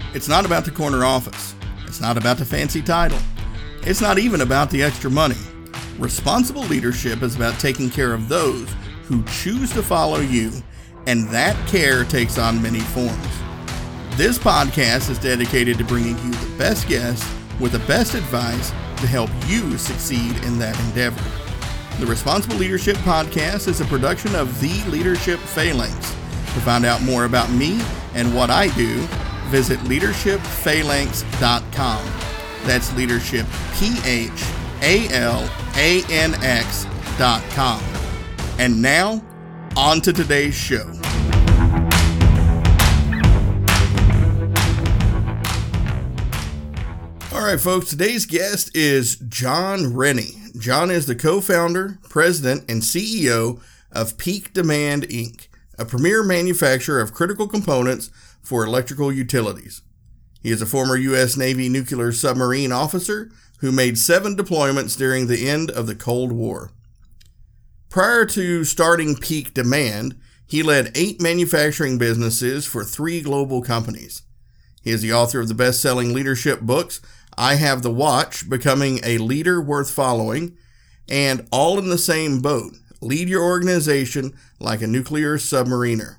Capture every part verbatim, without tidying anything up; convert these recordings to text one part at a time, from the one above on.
It's not about the corner office. It's not about the fancy title. It's not even about the extra money. Responsible leadership is about taking care of those who choose to follow you, and that care takes on many forms. This podcast is dedicated to bringing you the best guests with the best advice to help you succeed in that endeavor. The Responsible Leadership Podcast is a production of The Leadership Phalanx. To find out more about me and what I do, visit leadership phalanx dot com. That's leadership, P H A L A N X dot com. And now, on to today's show. All right, folks, today's guest is John Rennie. John is the co-founder, president, and C E O of Peak Demand, Incorporated, a premier manufacturer of critical components for electrical utilities. He is a former U S Navy nuclear submarine officer who made seven deployments during the end of the Cold War. Prior to starting Peak Demand, he led eight manufacturing businesses for three global companies. He is the author of the best-selling leadership books, I Have the Watch, Becoming a Leader Worth Following, and All in the Same Boat, Lead Your Organization Like a Nuclear Submariner.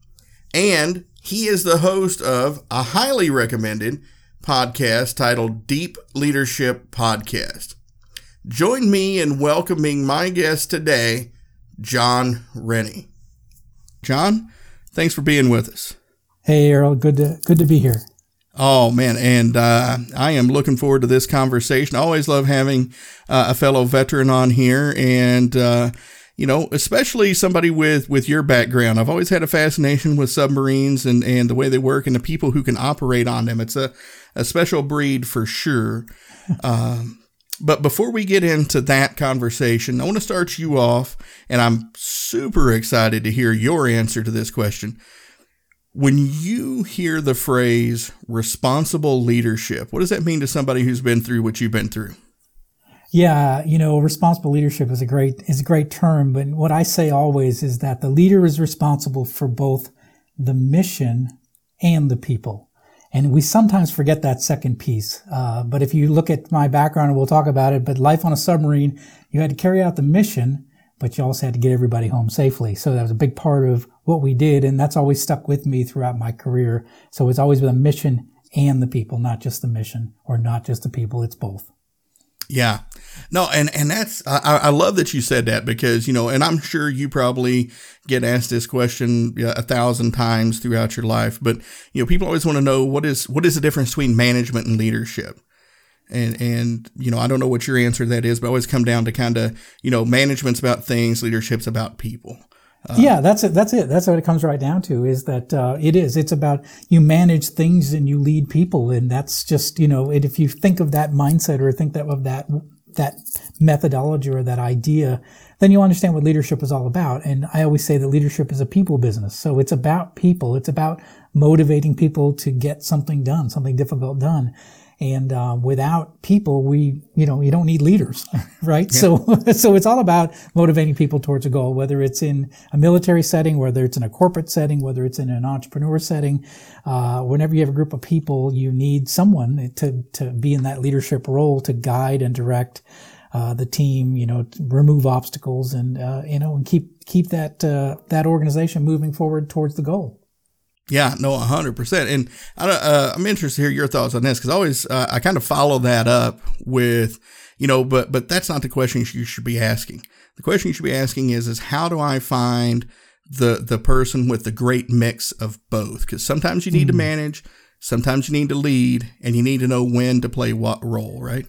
And he is the host of a highly recommended podcast titled Deep Leadership Podcast. Join me in welcoming my guest today, John Rennie. John, thanks for being with us. Hey, Earl. Good to, good to be here. Oh, man, and uh, I am looking forward to this conversation. I always love having uh, a fellow veteran on here, and, uh, you know, especially somebody with, with your background. I've always had a fascination with submarines and, and the way they work and the people who can operate on them. It's a, a special breed for sure. um, but before we get into that conversation, I want to start you off, and I'm super excited to hear your answer to this question. When you hear the phrase responsible leadership, what does that mean to somebody who's been through what you've been through? Yeah, you know, responsible leadership is a great is a great term, but what I say always is that the leader is responsible for both the mission and the people. And we sometimes forget that second piece. Uh, but if you look at my background, and we'll talk about it, but life on a submarine, you had to carry out the mission, but you also had to get everybody home safely. So that was a big part of what we did, and that's always stuck with me throughout my career. So it's always been a mission and the people, not just the mission, or not just the people, it's both. Yeah. No, and, and that's, I, I love that you said that because, you know, and I'm sure you probably get asked this question a thousand times throughout your life, but, you know, people always want to know what is, what is the difference between management and leadership? And, and, you know, I don't know what your answer to that is, but I always come down to kind of, you know, management's about things, leadership's about people. Uh, yeah, that's it. That's it. That's what it comes right down to is that, uh, it is, it's about you manage things and you lead people. And that's just, you know, and if you think of that mindset or think that of that, that methodology or that idea, then you understand what leadership is all about. And I always say that leadership is a people business. So it's about people. It's about motivating people to get something done, something difficult done. And, uh, without people, we, you know, you don't need leaders, right? Yeah. So, so it's all about motivating people towards a goal, whether it's in a military setting, whether it's in a corporate setting, whether it's in an entrepreneur setting. Uh, whenever you have a group of people, you need someone to, to be in that leadership role to guide and direct, uh, the team, you know, to remove obstacles and, uh, you know, and keep, keep that, uh, that organization moving forward towards the goal. Yeah, no, one hundred percent. And I, uh, I'm interested to hear your thoughts on this because I always, uh, I kind of follow that up with, you know, but, but that's not the question you should be asking. The question you should be asking is, is how do I find the, the person with the great mix of both? Because sometimes you need mm. to manage, sometimes you need to lead, and you need to know when to play what role, right?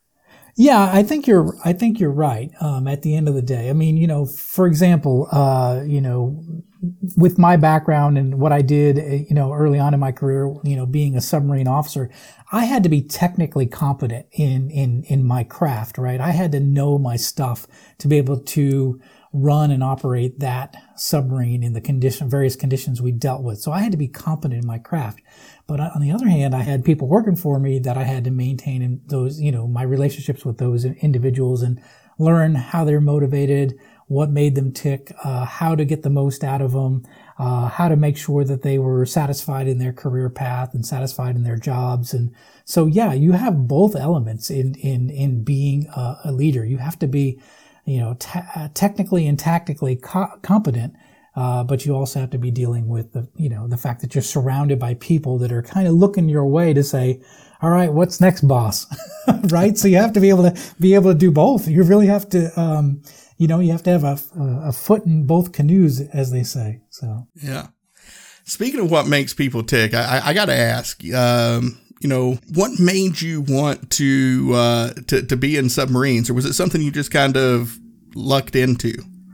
Yeah, I think you're, I think you're right. Um, at the end of the day, I mean, you know, for example, uh, you know, with my background and what I did, you know, early on in my career, you know, being a submarine officer, I had to be technically competent in, in, in my craft, right? I had to know my stuff to be able to run and operate that submarine in the condition, various conditions we dealt with. So I had to be competent in my craft. But on the other hand, I had people working for me that I had to maintain in those, you know, my relationships with those individuals and learn how they're motivated, what made them tick, uh, how to get the most out of them, uh, how to make sure that they were satisfied in their career path and satisfied in their jobs. And so, yeah, you have both elements in, in, in being a, a leader. You have to be, you know, ta- technically and tactically co- competent. Uh, but you also have to be dealing with the, you know, the fact that you're surrounded by people that are kind of looking your way to say, all right, what's next, boss? Right? So you have to be able to be able to do both. You really have to, um, you know, you have to have a, a foot in both canoes, as they say. So, yeah. Speaking of what makes people tick, I, I got to ask, um, you know, what made you want to, uh, to, to be in submarines, or was it something you just kind of lucked into?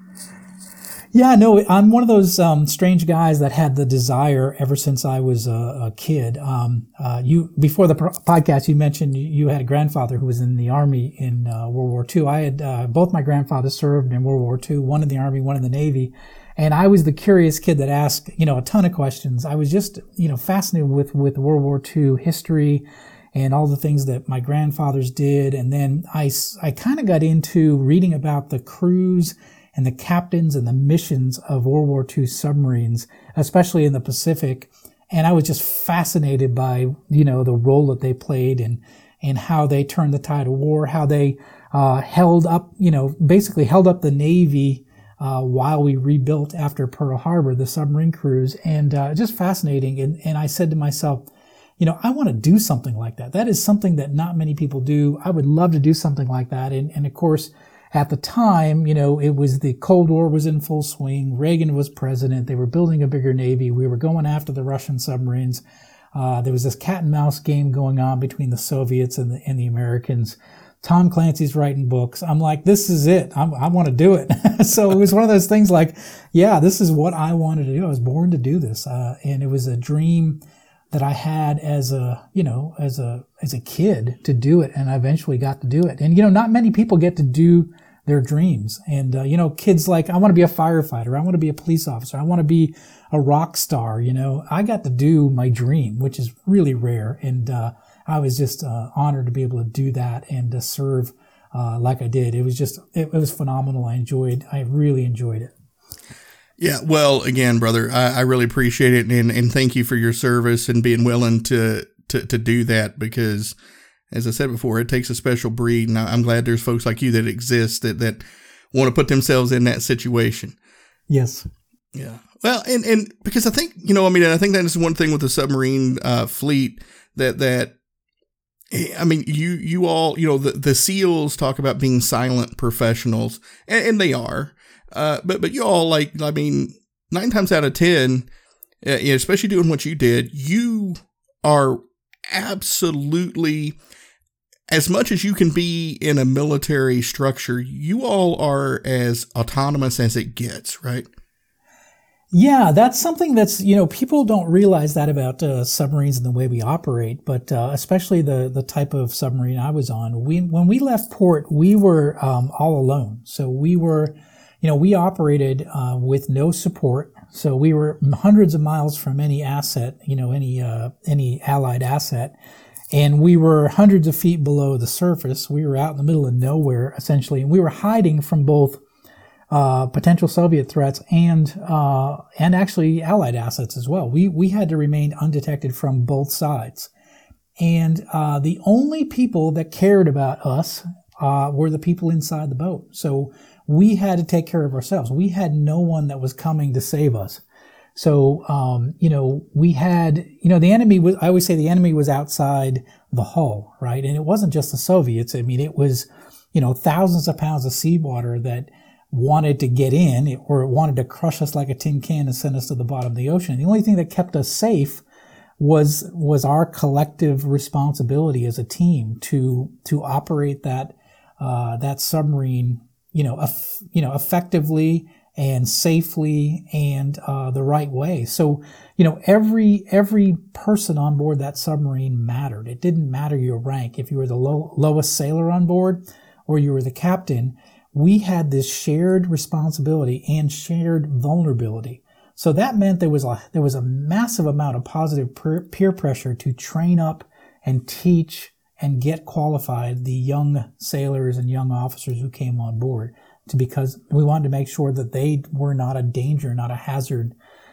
Yeah, no, I'm one of those um, strange guys that had the desire ever since I was a, a kid. Um, uh, you before the pro- podcast, you mentioned you had a grandfather who was in the Army in uh, World War Two. I had uh, both my grandfathers served in World War Two, one in the Army, one in the Navy, and I was the curious kid that asked, you know, a ton of questions. I was just, you know, fascinated with with World War Two history and all the things that my grandfathers did, and then I I kind of got into reading about the crews and the captains and the missions of World War Two submarines, especially in the Pacific. And I was just fascinated by, you know, the role that they played and, and how they turned the tide of war, how they, uh, held up, you know, basically held up the Navy, uh, while we rebuilt after Pearl Harbor, the submarine crews. And, uh, just fascinating. And, and I said to myself, you know, I want to do something like that. That is something that not many people do. I would love to do something like that. And, and of course, at the time, you know, it was the Cold War was in full swing. Reagan was president. They were building a bigger Navy. We were going after the Russian submarines. Uh, there was this cat and mouse game going on between the Soviets and the, and the Americans. Tom Clancy's writing books. I'm like, this is it. I'm, I want to do it. So it was one of those things like, yeah, this is what I wanted to do. I was born to do this. Uh, and it was a dream that I had as a, you know, as a, as a kid to do it. And I eventually got to do it. And, you know, not many people get to do their dreams. And, uh, you know, kids like, I want to be a firefighter. I want to be a police officer. I want to be a rock star. You know, I got to do my dream, which is really rare. And, uh, I was just, uh, honored to be able to do that and to serve, uh, like I did. It was just, it, it was phenomenal. I enjoyed, I really enjoyed it. Yeah. Well, again, brother, I, I really appreciate it. And, and thank you for your service and being willing to, to, to do that, because as I said before, it takes a special breed, and I'm glad there's folks like you that exist that, that want to put themselves in that situation. Yes. Yeah. Well, and, and because I think, you know, I mean, I think that is one thing with the submarine uh, fleet that, that, I mean, you, you all, you know, the, the SEALs talk about being silent professionals, and, and they are, uh, but, but you all, like, I mean, nine times out of ten, uh, especially doing what you did, you are absolutely, as much as you can be in a military structure, you all are as autonomous as it gets, right? Yeah, that's something that's, you know, people don't realize that about uh, submarines and the way we operate, but uh, especially the the type of submarine I was on. We when we left port, we were um, all alone. So we were, you know, we operated uh, with no support. So we were hundreds of miles from any asset, you know, any uh, any allied asset. And we were hundreds of feet below the surface. We were out in the middle of nowhere, essentially. And we were hiding from both uh, potential Soviet threats and uh, and actually Allied assets as well. We we had to remain undetected from both sides. And uh, the only people that cared about us uh, were the people inside the boat. So we had to take care of ourselves. We had no one that was coming to save us. So, um, you know, we had, you know, the enemy was, I always say the enemy was outside the hull, right? And it wasn't just the Soviets. I mean, it was, you know, thousands of pounds of seawater that wanted to get in, or it wanted to crush us like a tin can and send us to the bottom of the ocean. The only thing that kept us safe was, was our collective responsibility as a team to, to operate that, uh, that submarine, you know, eff- you know, effectively and safely and uh, the right way. So, you know, every every person on board that submarine mattered. It didn't matter your rank. If you were the low, lowest sailor on board or you were the captain, we had this shared responsibility and shared vulnerability. So that meant there was a there was a massive amount of positive peer pressure to train up and teach and get qualified the young sailors and young officers who came on board. To because we wanted to make sure that they were not a danger, not a hazard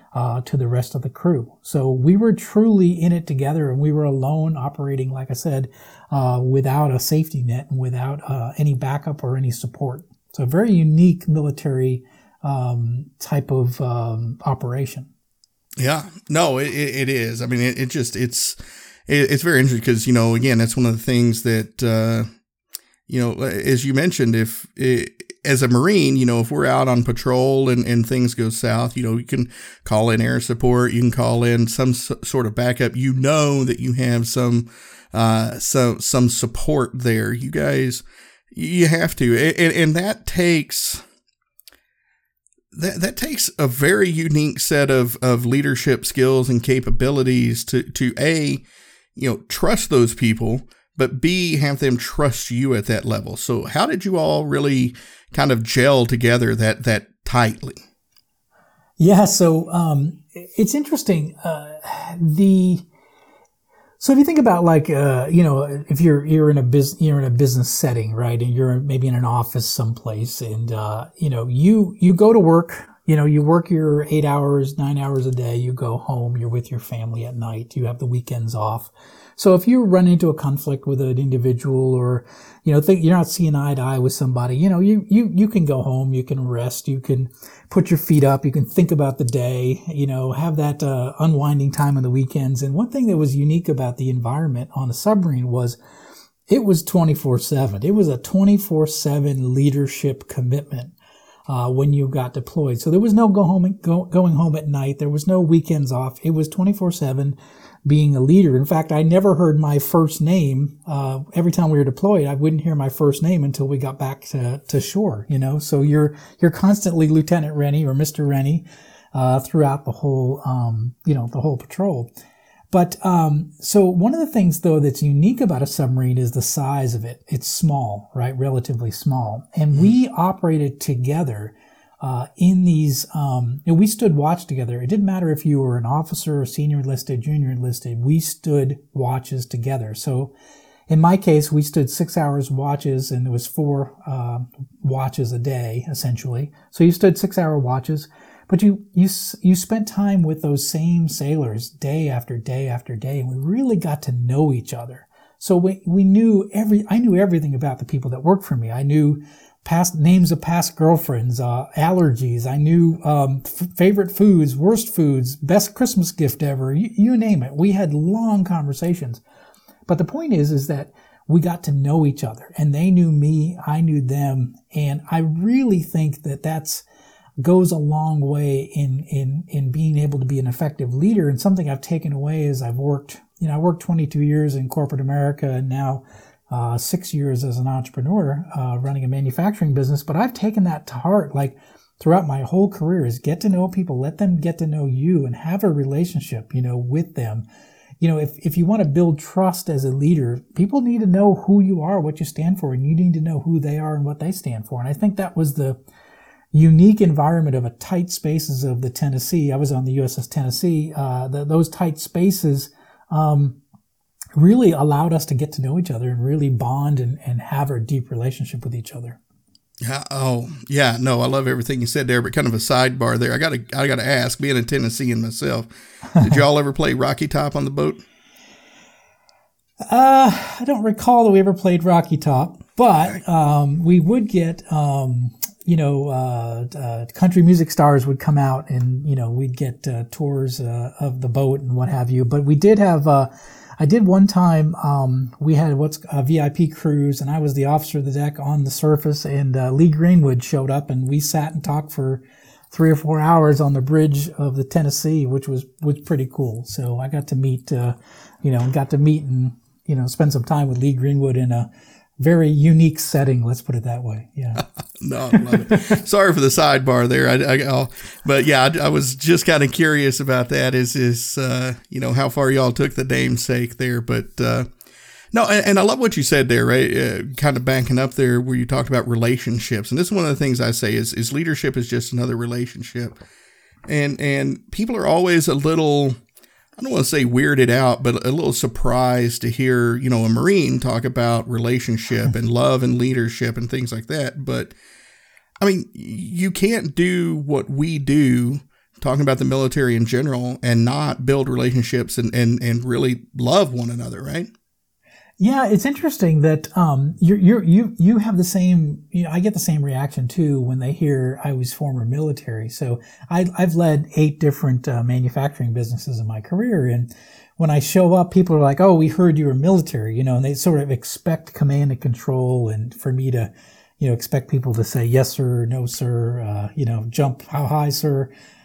uh, to the rest of the crew. So we were truly in it together, and we were alone operating, like I said, uh, without a safety net and without uh, any backup or any support. So a very unique military um, type of um, operation. Yeah, no, it, it is. I mean, it, it just, it's, it, it's very interesting because, you know, again, that's one of the things that, uh, you know, as you mentioned, if, it, as a Marine, you know, if we're out on patrol and, and things go south, you know, you can call in air support, you can call in some s- sort of backup, you know, that you have some, uh, some, some support there. You guys, you have to, and, and that takes, That that takes a very unique set of, of leadership skills and capabilities to, to A, you know, trust those people, but B, have them trust you at that level. So how did you all really kind of gel together that, that tightly? Yeah. So, um, it's interesting. Uh, the, So if you think about like, uh, you know, if you're, you're in a business, you're in a business setting, right? And you're maybe in an office someplace and, uh, you know, you, you go to work, you know, you work your eight hours, nine hours a day, you go home, you're with your family at night, you have the weekends off. So if you run into a conflict with an individual or, you know, think you're not seeing eye to eye with somebody, you know, you, you, you can go home, you can rest, you can put your feet up, you can think about the day, you know, have that uh, unwinding time on the weekends. And one thing that was unique about the environment on a submarine was it was twenty-four seven. It was a twenty-four seven leadership commitment uh, when you got deployed. So there was no go home, go, going home at night. There was no weekends off. It was twenty-four seven being a leader. In fact, I never heard my first name. Uh, every time we were deployed, I wouldn't hear my first name until we got back to, to shore, you know? So you're, you're constantly Lieutenant Rennie or Mister Rennie, uh, throughout the whole, um, you know, the whole patrol. But, um, so one of the things though that's unique about a submarine is the size of it. It's small, right? Relatively small. And we operated together Uh, in these, um, you know, we stood watch together. It didn't matter if you were an officer, senior enlisted, junior enlisted. We stood watches together. So in my case, we stood six hours watches and there was four, uh, watches a day, essentially. So you stood six hour watches, but you, you, you spent time with those same sailors day after day after day. And we really got to know each other. So we, we knew every, I knew everything about the people that worked for me. I knew past names of past girlfriends, uh, allergies. I knew, um, f- favorite foods, worst foods, best Christmas gift ever. You, you name it. We had long conversations. But the point is, is that we got to know each other and they knew me. I knew them. And I really think that that's goes a long way in, in, in being able to be an effective leader. And something I've taken away is I've worked, you know, I worked twenty-two years in corporate America and now Uh, six years as an entrepreneur, uh, running a manufacturing business, but I've taken that to heart, like throughout my whole career is get to know people, let them get to know you and have a relationship, you know, with them. You know, if, if you want to build trust as a leader, people need to know who you are, what you stand for, and you need to know who they are and what they stand for. And I think that was the unique environment of a tight spaces of the Tennessee. I was on the U S S Tennessee, uh, the, those tight spaces, um, really allowed us to get to know each other and really bond and, and have a deep relationship with each other. Yeah. Oh, yeah. No, I love everything you said there, but kind of a sidebar there. I got to, I got to ask, being a Tennessean myself, did y'all ever play Rocky Top on the boat? Uh, I don't recall that we ever played Rocky Top, but, um, we would get, um, you know, uh, uh, country music stars would come out and, you know, we'd get, uh, tours, uh, of the boat and what have you. But we did have, uh, I did one time, um, we had what's a V I P cruise and I was the officer of the deck on the surface and, uh, Lee Greenwood showed up and we sat and talked for three or four hours on the bridge of the Tennessee, which was, was pretty cool. So I got to meet, uh, you know, got to meet and, you know, spend some time with Lee Greenwood in a very unique setting. Let's put it that way. Yeah. No, I love it. Sorry for the sidebar there. I, I, I'll, but yeah, I, I was just kind of curious about that. Is is uh, you know, how far y'all took the namesake there? But uh, no, and, and I love what you said there, right? Uh, kind of banking up there where you talked about relationships, and this is one of the things I say is is leadership is just another relationship, and and people are always a little, I don't want to say weirded out, but a little surprised to hear, you know, a Marine talk about relationship and love and leadership and things like that. But I mean, you can't do what we do talking about the military in general and not build relationships and, and, and really love one another, right? Yeah, it's interesting that um, you you you you have the same. You know, I get the same reaction too when they hear I was former military. So I, I've led eight different uh, manufacturing businesses in my career, and when I show up, people are like, "Oh, we heard you were military," you know, and they sort of expect command and control, and for me to, you know, expect people to say yes sir, no sir, uh, you know, jump how high, sir.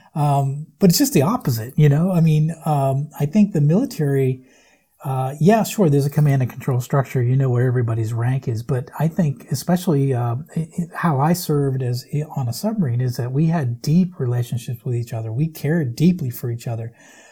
Um, but it's just the opposite, you know. I mean, um, I think the military. Uh, yeah, sure, there's a command and control structure. You know where everybody's rank is. But I think especially uh, how I served as on a submarine is that we had deep relationships with each other. We cared deeply for each other.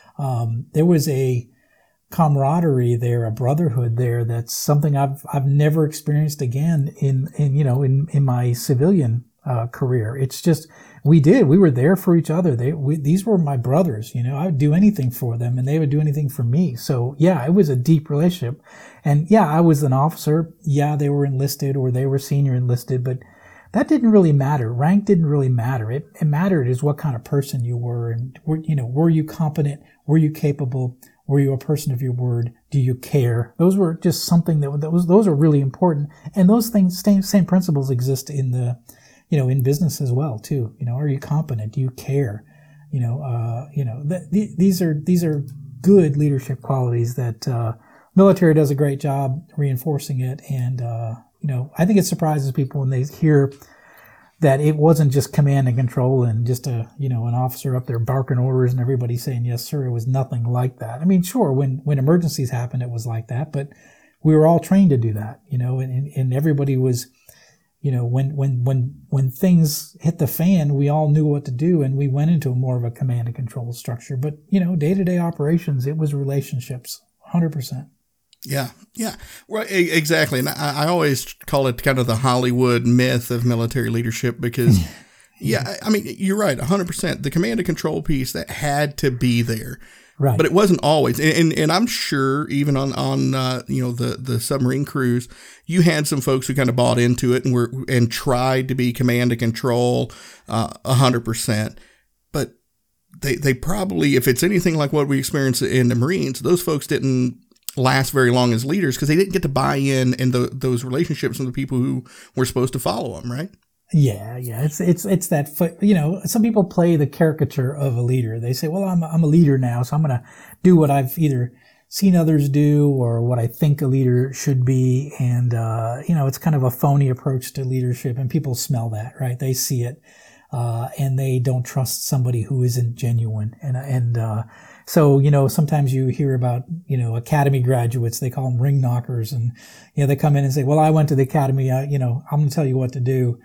Um, there was a camaraderie there, a brotherhood there. That's something I've I've never experienced again in, in you know in, in my civilian uh, career. It's just we did. We were there for each other. They we, these were my brothers. You know, I would do anything for them, and they would do anything for me. So yeah, it was a deep relationship. And yeah, I was an officer. Yeah, they were enlisted or they were senior enlisted, but that didn't really matter. Rank didn't really matter. It, it mattered is what kind of person you were, and were, you know, were you competent? Were you capable? Were you a person of your word? Do you care? Those were just something that, that was those are really important. And those things, same same principles exist in the. You know, in business as well, too. You know, are you competent? Do you care? You know, uh, you know, th- th- these are these are good leadership qualities that uh, military does a great job reinforcing it. And uh, you know, I think it surprises people when they hear that it wasn't just command and control and just a you know an officer up there barking orders and everybody saying yes sir. It was nothing like that. I mean, sure, when when emergencies happened, it was like that, but we were all trained to do that. You know, and and everybody was. You know, when, when, when, when things hit the fan, we all knew what to do and we went into more of a command and control structure. But, you know, day-to-day operations, it was relationships, one hundred percent. Yeah, yeah, well, exactly. And I, I always call it kind of the Hollywood myth of military leadership because, yeah, I mean, you're right, one hundred percent. The command and control piece, that had to be there. Right. But it wasn't always. And, and, and I'm sure even on, on uh, you know, the, the submarine crews, you had some folks who kind of bought into it and were and tried to be command and control uh, one hundred percent. But they, they probably, if it's anything like what we experienced in the Marines, those folks didn't last very long as leaders because they didn't get to buy in in the, those relationships with the people who were supposed to follow them, right? Yeah, yeah, it's it's it's that, you know, some people play the caricature of a leader. They say, well, I'm a, I'm a leader now, so I'm going to do what I've either seen others do or what I think a leader should be. And, uh, you know, it's kind of a phony approach to leadership, and people smell that, right? They see it, uh, and they don't trust somebody who isn't genuine. And, and, uh, so, you know, sometimes you hear about, you know, academy graduates, they call them ring knockers, and, you know, they come in and say, well, I went to the academy, uh, you know, I'm going to tell you what to do.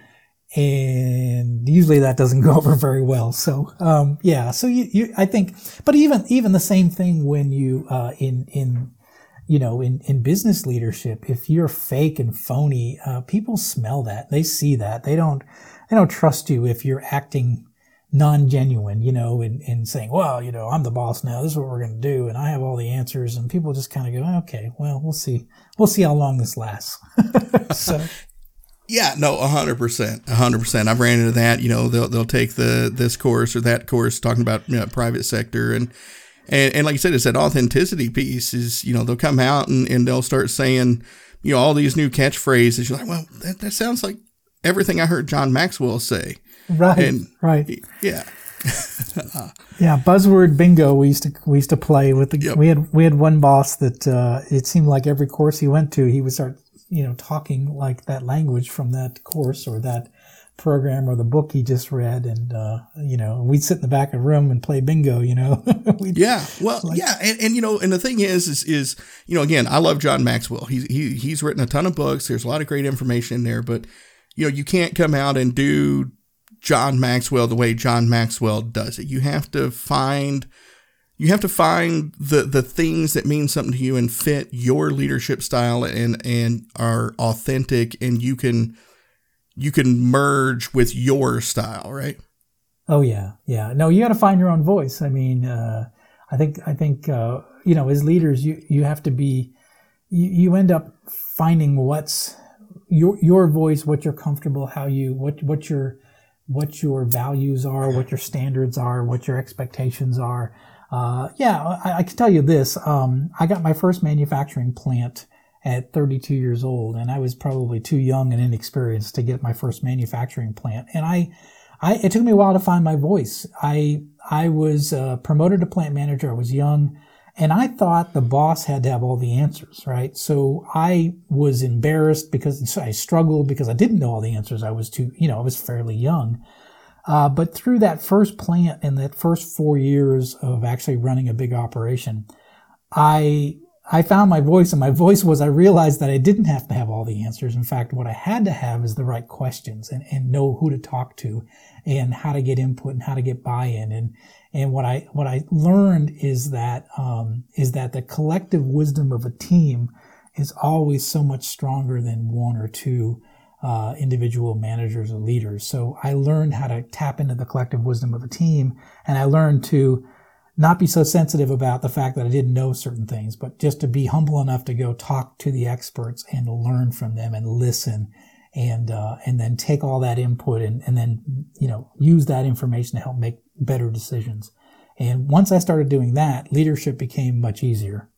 And usually that doesn't go over very well. So, um, yeah, so you, you, I think, but even, even the same thing when you, uh, in, in, you know, in, in business leadership, if you're fake and phony, uh, people smell that. They see that. They don't, they don't trust you if you're acting non-genuine, you know, and, and saying, well, you know, I'm the boss now. This is what we're going to do. And I have all the answers. And people just kind of go, okay, well, we'll see. We'll see how long this lasts. So. Yeah, no, a hundred percent, a hundred percent. I've ran into that. You know, they'll they'll take the this course or that course talking about, you know, private sector, and and and like you said, it's that authenticity piece. Is, you know, they'll come out and, and they'll start saying, you know, all these new catchphrases. You're like, well, that, that sounds like everything I heard John Maxwell say. Right. And right. Yeah. Yeah, buzzword bingo. We used to we used to play with the. Yep. We had we had one boss that uh, it seemed like every course he went to, he would start, you know, talking like that language from that course or that program or the book he just read. And, uh, you know, we'd sit in the back of the room and play bingo, you know. Yeah. Well, like, yeah. And, and, you know, and the thing is, is, is, you know, again, I love John Maxwell. He's, he, he's written a ton of books. There's a lot of great information in there, but, you know, you can't come out and do John Maxwell the way John Maxwell does it. You have to find You have to find the, the things that mean something to you and fit your leadership style and, and are authentic, and you can you can merge with your style, right? Oh yeah, yeah. No, you got to find your own voice. I mean, uh, I think I think uh, you know, as leaders, you you have to be. You, you end up finding what's your your voice, what you're comfortable, how you what what your what your values are, what your standards are, what your expectations are. Uh, yeah, I, I can tell you this. Um, I got my first manufacturing plant at thirty-two years old, and I was probably too young and inexperienced to get my first manufacturing plant. And I, I, it took me a while to find my voice. I, I was uh, promoted to plant manager. I was young, and I thought the boss had to have all the answers, right? So I was embarrassed because I struggled because I didn't know all the answers. I was too, you know, I was fairly young. Uh, but through that first plant and that first four years of actually running a big operation, I I found my voice, and my voice was I realized that I didn't have to have all the answers. In fact, what I had to have is the right questions and, and know who to talk to and how to get input and how to get buy-in. And and what I what I learned is that um, is that the collective wisdom of a team is always so much stronger than one or two uh, individual managers or leaders. So I learned how to tap into the collective wisdom of a team, and I learned to not be so sensitive about the fact that I didn't know certain things, but just to be humble enough to go talk to the experts and learn from them and listen, and uh, and then take all that input and, and then, you know, use that information to help make better decisions. And once I started doing that, leadership became much easier.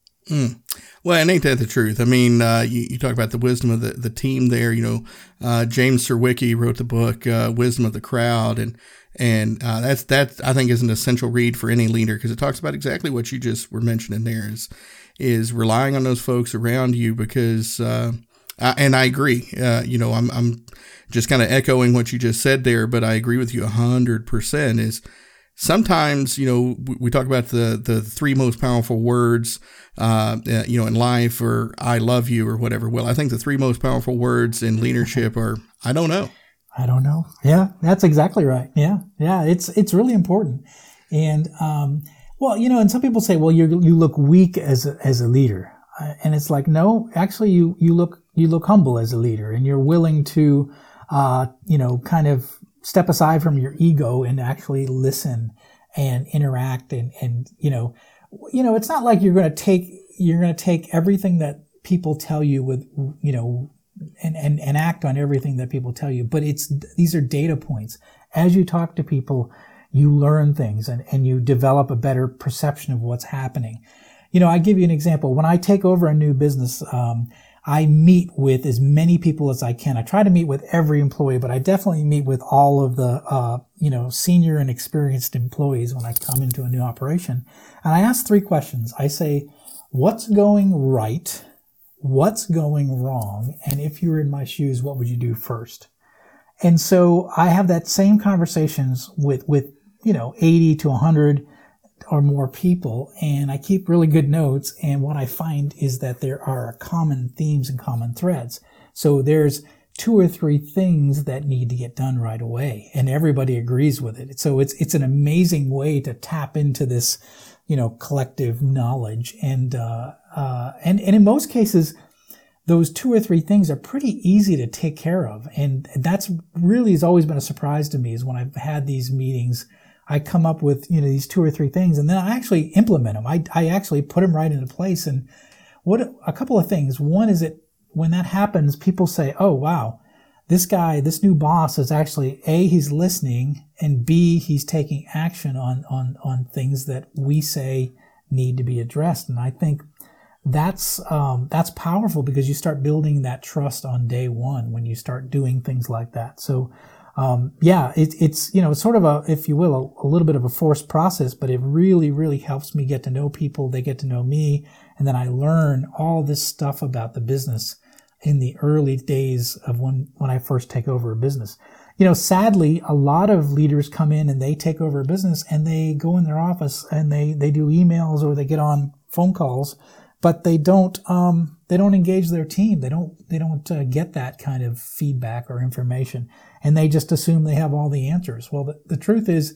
Mm. Well, and ain't that the truth? I mean, uh, you, you talk about the wisdom of the, the team there. You know, uh, James Surowiecki wrote the book, uh, Wisdom of the Crowd. And, and, uh, that's, that I think is an essential read for any leader, because it talks about exactly what you just were mentioning there is, is relying on those folks around you because, uh, I, and I agree, uh, you know, I'm, I'm just kind of echoing what you just said there, but I agree with you a hundred percent is, sometimes, you know, we talk about the, the three most powerful words, uh, you know, in life, or I love you or whatever. Well, I think the three most powerful words in leadership are, I don't know. I don't know. Yeah, that's exactly right. Yeah. Yeah. It's, it's really important. And, um, well, you know, and some people say, well, you you look weak as a, as a leader. Uh, and it's like, no, actually you, you look, you look humble as a leader, and you're willing to, uh, you know, kind of step aside from your ego and actually listen and interact. And, and, you know, you know, it's not like you're going to take, you're going to take everything that people tell you with, you know, and, and, and act on everything that people tell you. But it's, these are data points. As you talk to people, you learn things and, and you develop a better perception of what's happening. You know, I give you an example. When I take over a new business, um, I meet with as many people as I can. I try to meet with every employee, but I definitely meet with all of the, uh, you know, senior and experienced employees when I come into a new operation. And I ask three questions. I say, what's going right? What's going wrong? And if you were in my shoes, what would you do first? And so I have that same conversations with, with, you know, eighty to one hundred or more people, and I keep really good notes. And what I find is that there are common themes and common threads. So there's two or three things that need to get done right away, and everybody agrees with it. So it's it's an amazing way to tap into this, you know, collective knowledge. And uh, uh, and and in most cases, those two or three things are pretty easy to take care of. And that's really has always been a surprise to me, is when I've had these meetings, I come up with, you know, these two or three things, and then I actually implement them. I, I actually put them right into place. And what, a couple of things. One is that when that happens, people say, oh, wow, this guy, this new boss is actually, A, he's listening, and B, he's taking action on, on, on things that we say need to be addressed. And I think that's, um, that's powerful, because you start building that trust on day one when you start doing things like that. So, Um, yeah, it, it's, you know, it's sort of a, if you will, a, a little bit of a forced process, but it really, really helps me get to know people. They get to know me. And then I learn all this stuff about the business in the early days of when, when I first take over a business. You know, sadly, a lot of leaders come in and they take over a business and they go in their office and they, they do emails or they get on phone calls, but they don't, um, they don't engage their team. They don't, they don't uh, get that kind of feedback or information. And they just assume they have all the answers. Well, the, the truth is,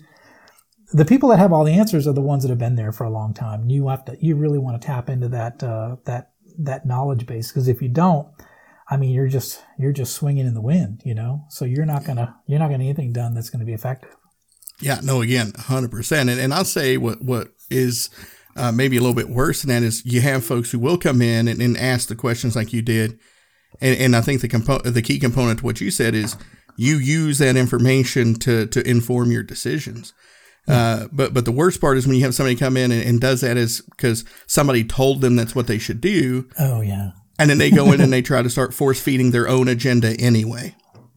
the people that have all the answers are the ones that have been there for a long time. You have to, you really want to tap into that, uh, that, that knowledge base. Because if you don't, I mean, you're just, you're just swinging in the wind, you know? So you're not gonna, you're not gonna get anything done that's going to be effective. Yeah, no, again, one hundred percent. And, and I'll say what, what is, uh, maybe a little bit worse than that is you have folks who will come in and, and ask the questions like you did. And, and I think the compo- the key component to what you said is you use that information to, to inform your decisions. Uh, but, but the worst part is when you have somebody come in and, and does that is because somebody told them that's what they should do. Oh, yeah. And then they go in and they try to start force feeding their own agenda anyway.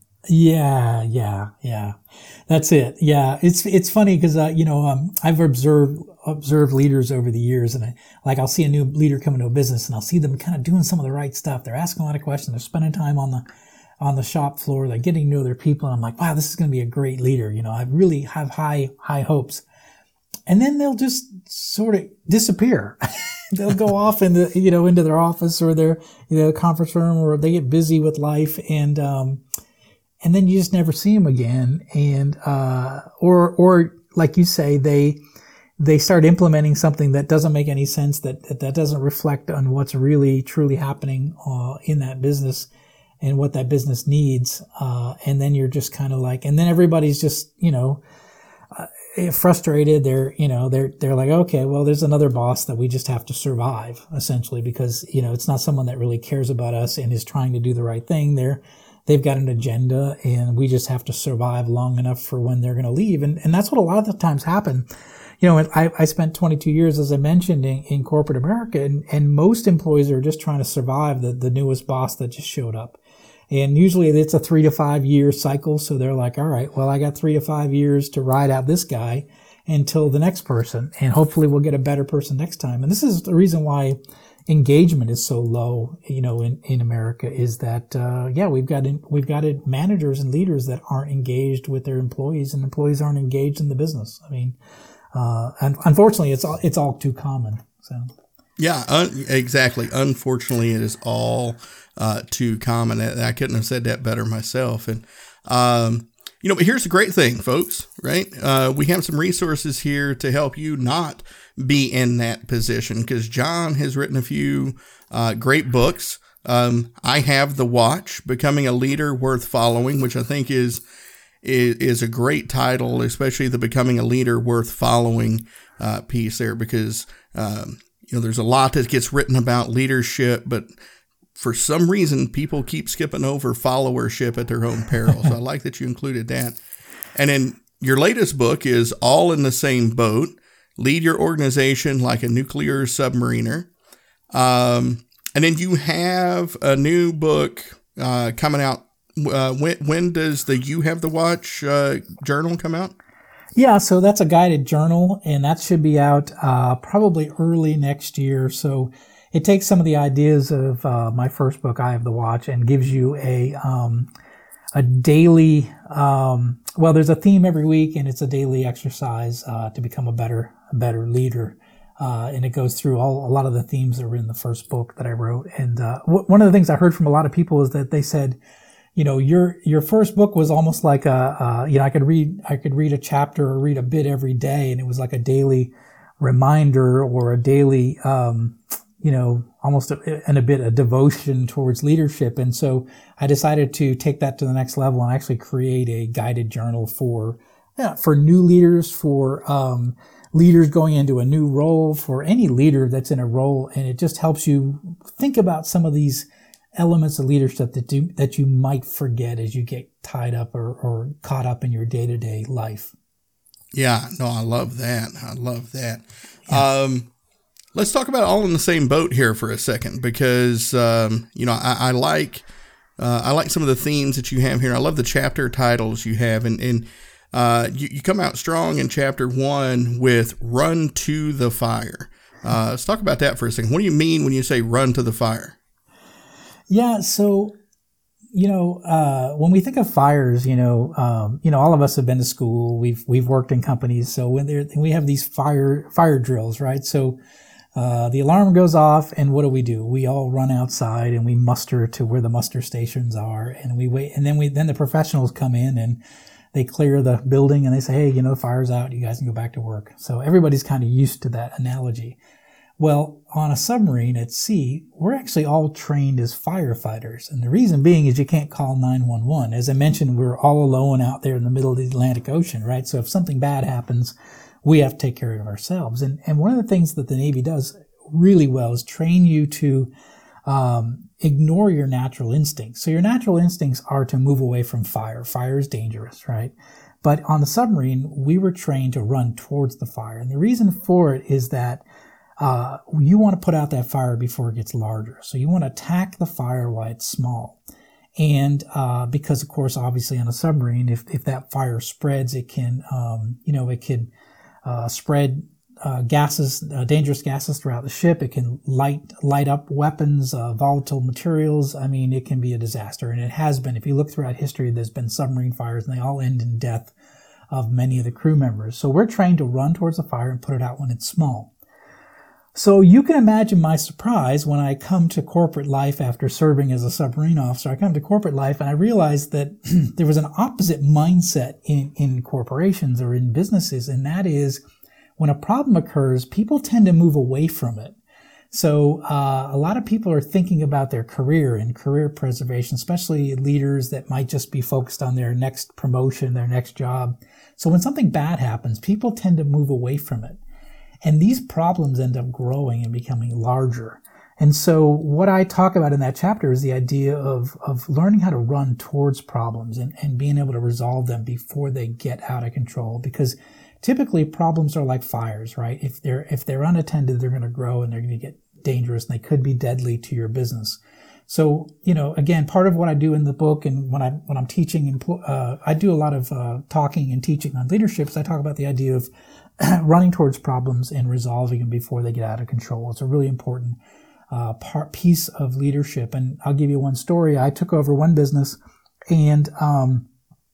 Yeah, yeah, yeah. That's it. Yeah. It's, it's funny because, uh, you know, um, I've observed, observed leaders over the years, and I, like I'll see a new leader come into a business and I'll see them kind of doing some of the right stuff. They're asking a lot of questions. They're spending time on the, on the shop floor. They're getting to know their people. And I'm like, wow, this is going to be a great leader. You know, I really have high, high hopes. And then they'll just sort of disappear. They'll go off into, you know, into their office or their, you know, conference room, or they get busy with life. And, um, and then you just never see them again. And, uh, or, or like you say, they, they start implementing something that doesn't make any sense, that, that, that doesn't reflect on what's really, truly happening, uh, in that business and what that business needs. Uh, and then you're just kind of like, and then everybody's just, you know, uh, frustrated. They're, you know, they're, they're like, okay, well, there's another boss that we just have to survive, essentially, because, you know, it's not someone that really cares about us and is trying to do the right thing. They're, they've got an agenda, and we just have to survive long enough for when they're going to leave. And, and that's what a lot of the times happen. You know, I, I spent twenty-two years, as I mentioned, in, in corporate America, and, and most employees are just trying to survive the, the newest boss that just showed up. And usually it's a three to five year cycle. So they're like, all right, well, I got three to five years to ride out this guy until the next person. And hopefully we'll get a better person next time. And this is the reason why engagement is so low, you know, in, in America, is that, uh, yeah, we've got, in, we've got managers and leaders that aren't engaged with their employees, and employees aren't engaged in the business. I mean, uh, and unfortunately it's all, it's all too common. So. Yeah, un- exactly. Unfortunately, it is all uh, too common. I couldn't have said that better myself. And, um, you know, but here's the great thing, folks, right? Uh, we have some resources here to help you not be in that position, because John has written a few uh, great books. Um, I have The Watch, Becoming a Leader Worth Following, which I think is, is, is a great title, especially the Becoming a Leader Worth Following uh, piece there, because, um, you know, there's a lot that gets written about leadership, but for some reason, people keep skipping over followership at their own peril. So I like that you included that. And then your latest book is All in the Same Boat, Lead Your Organization Like a Nuclear Submariner. Um, and then you have a new book uh, coming out. Uh, when, when does the You Have the Watch uh, journal come out? Yeah, so that's a guided journal, and that should be out uh, probably early next year. So it takes some of the ideas of uh, my first book, I Have the Watch, and gives you a um, a daily, um, well, there's a theme every week, and it's a daily exercise uh, to become a better a better leader. Uh, and it goes through all a lot of the themes that were in the first book that I wrote. And uh, w- one of the things I heard from a lot of people is that they said, you know, your, your first book was almost like a, uh, you know, I could read, I could read a chapter or read a bit every day, and it was like a daily reminder or a daily, um, you know, almost a, and a bit of devotion towards leadership. And so I decided to take that to the next level and actually create a guided journal for, yeah, for new leaders, for, um, leaders going into a new role, for any leader that's in a role. And it just helps you think about some of these elements of leadership that do, that you might forget as you get tied up or, or caught up in your day-to-day life. Yeah, no, I love that. I love that. Yeah. Um, let's talk about All in the Same Boat here for a second, because, um, you know, I, I like, uh, I like some of the themes that you have here. I love the chapter titles you have, and, and, uh, you, you come out strong in chapter one with Run to the Fire. Uh, let's talk about that for a second. What do you mean when you say run to the fire? Yeah, so, you know, uh, when we think of fires, you know, um, you know, all of us have been to school. We've we've worked in companies, so when there we have these fire fire drills, right? So uh, the alarm goes off, and what do we do? We all run outside and we muster to where the muster stations are, and we wait, and then we then the professionals come in and they clear the building and they say, hey, you know, the fire's out. You guys can go back to work. So everybody's kind of used to that analogy. Well, on a submarine at sea, we're actually all trained as firefighters. And the reason being is you can't call nine one one. As I mentioned, we're all alone out there in the middle of the Atlantic Ocean, right? So if something bad happens, we have to take care of ourselves. And, and one of the things that the Navy does really well is train you to um, ignore your natural instincts. So your natural instincts are to move away from fire. Fire is dangerous, right? But on the submarine, we were trained to run towards the fire. And the reason for it is that uh, you want to put out that fire before it gets larger. So you want to attack the fire while it's small. And uh, because, of course, obviously on a submarine, if, if that fire spreads, it can, um, you know, it can uh, spread uh, gases, uh, dangerous gases throughout the ship. It can light light up weapons, uh, volatile materials. I mean, it can be a disaster. And it has been. If you look throughout history, there's been submarine fires, and they all end in death of many of the crew members. So we're trained to run towards the fire and put it out when it's small. So you can imagine my surprise when I come to corporate life after serving as a submarine officer. I come to corporate life and I realized that there was an opposite mindset in, in corporations or in businesses, and that is when a problem occurs, people tend to move away from it. So uh, a lot of people are thinking about their career and career preservation, especially leaders that might just be focused on their next promotion, their next job. So when something bad happens, people tend to move away from it. And these problems end up growing and becoming larger. And so what I talk about in that chapter is the idea of, of learning how to run towards problems and, and being able to resolve them before they get out of control. Because typically problems are like fires, right? If they're, if they're unattended, they're going to grow and they're going to get dangerous and they could be deadly to your business. So, you know, again, part of what I do in the book and when I, when I'm teaching, uh, I do a lot of, uh, talking and teaching on leadership. So I talk about the idea of running towards problems and resolving them before they get out of control. It's a really important uh, part, piece of leadership. And I'll give you one story. I took over one business and um,